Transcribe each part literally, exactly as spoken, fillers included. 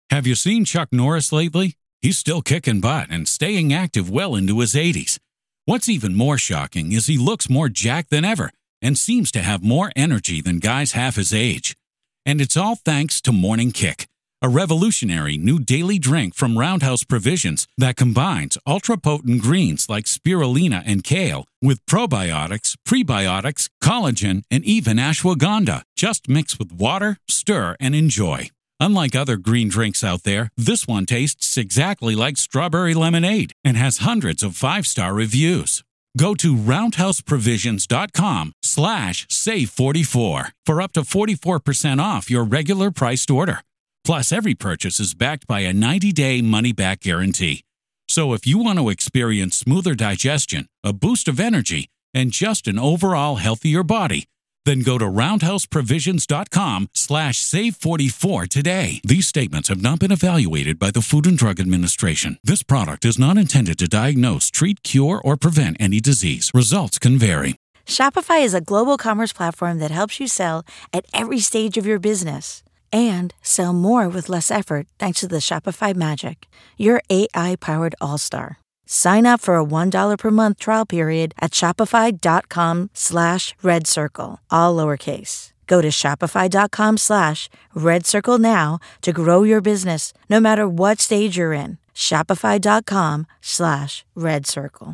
Have you seen Chuck Norris lately? He's still kicking butt and staying active well into his eighties. What's even more shocking is he looks more jacked than ever and seems to have more energy than guys half his age. And it's all thanks to Morning Kick, a revolutionary new daily drink from Roundhouse Provisions that combines ultra-potent greens like spirulina and kale with probiotics, prebiotics, collagen, and even ashwagandha. Just mix with water, stir, and enjoy. Unlike other green drinks out there, this one tastes exactly like strawberry lemonade and has hundreds of five-star reviews. Go to roundhouseprovisions.com slash save44 for up to forty-four percent off your regular priced order. Plus, every purchase is backed by a ninety-day money-back guarantee. So if you want to experience smoother digestion, a boost of energy, and just an overall healthier body, then go to roundhouseprovisions.com slash save44 today. These statements have not been evaluated by the Food and Drug Administration. This product is not intended to diagnose, treat, cure, or prevent any disease. Results can vary. Shopify is a global commerce platform that helps you sell at every stage of your business and sell more with less effort thanks to the Shopify Magic, your A I-powered all-star. Sign up for a one dollar per month trial period at shopify.com slash red circle, all lowercase. Go to shopify.com slash red circle now to grow your business no matter what stage you're in. Shopify.com slash red circle.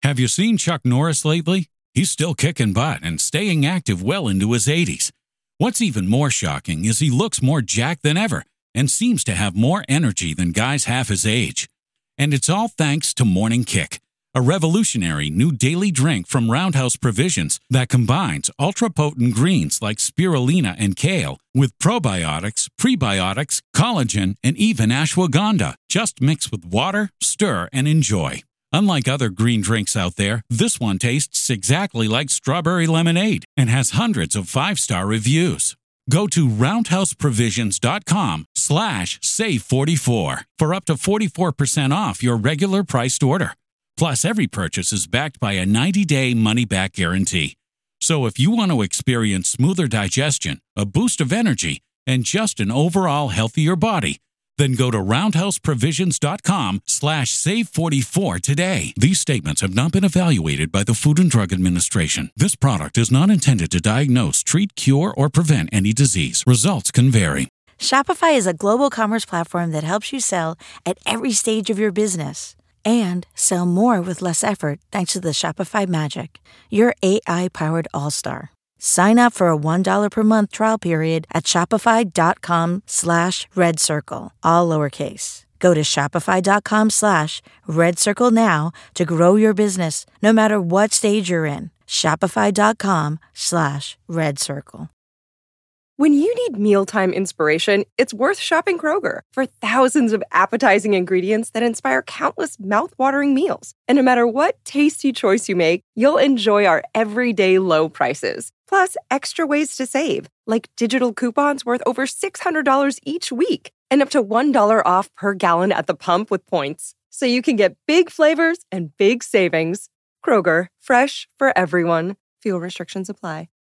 Have you seen Chuck Norris lately? He's still kicking butt and staying active well into his eighties. What's even more shocking is he looks more jacked than ever and seems to have more energy than guys half his age. And it's all thanks to Morning Kick, a revolutionary new daily drink from Roundhouse Provisions that combines ultra-potent greens like spirulina and kale with probiotics, prebiotics, collagen, and even ashwagandha. Just mix with water, stir, and enjoy. Unlike other green drinks out there, this one tastes exactly like strawberry lemonade and has hundreds of five-star reviews. Go to roundhouseprovisions.com slash save44 for up to forty-four percent off your regular priced order. Plus, every purchase is backed by a ninety-day money-back guarantee. So if you want to experience smoother digestion, a boost of energy, and just an overall healthier body, then go to roundhouseprovisions.com slash save44 today. These statements have not been evaluated by the Food and Drug Administration. This product is not intended to diagnose, treat, cure, or prevent any disease. Results can vary. Shopify is a global commerce platform that helps you sell at every stage of your business and sell more with less effort thanks to the Shopify Magic, your A I-powered all-star. Sign up for a one dollar per month trial period at shopify.com slash red circle, all lowercase. Go to shopify.com slash red circle now to grow your business no matter what stage you're in. Shopify.com slash red circle. When you need mealtime inspiration, it's worth shopping Kroger for thousands of appetizing ingredients that inspire countless mouth-watering meals. And no matter what tasty choice you make, you'll enjoy our everyday low prices. Plus, extra ways to save, like digital coupons worth over six hundred dollars each week and up to one dollar off per gallon at the pump with points. So you can get big flavors and big savings. Kroger, fresh for everyone. Fuel restrictions apply.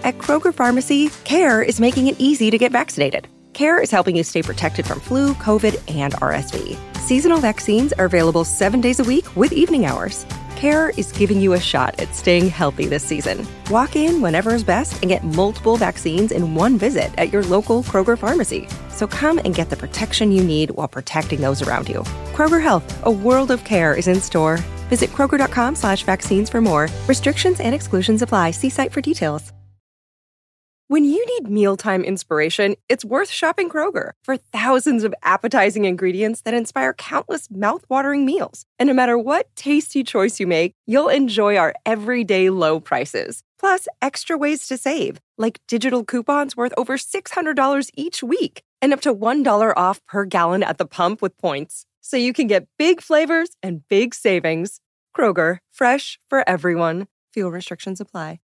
At Kroger Pharmacy, CARE is making it easy to get vaccinated. CARE is helping you stay protected from flu, COVID, and R S V. Seasonal vaccines are available seven days a week with evening hours. CARE is giving you a shot at staying healthy this season. Walk in whenever is best and get multiple vaccines in one visit at your local Kroger Pharmacy. So come and get the protection you need while protecting those around you. Kroger Health, a world of care, is in store. Visit Kroger.com slash vaccines for more. Restrictions and exclusions apply. See site for details. When you need mealtime inspiration, it's worth shopping Kroger for thousands of appetizing ingredients that inspire countless mouth-watering meals. And no matter what tasty choice you make, you'll enjoy our everyday low prices. Plus, extra ways to save, like digital coupons worth over six hundred dollars each week and up to one dollar off per gallon at the pump with points. So you can get big flavors and big savings. Kroger, fresh for everyone. Fuel restrictions apply.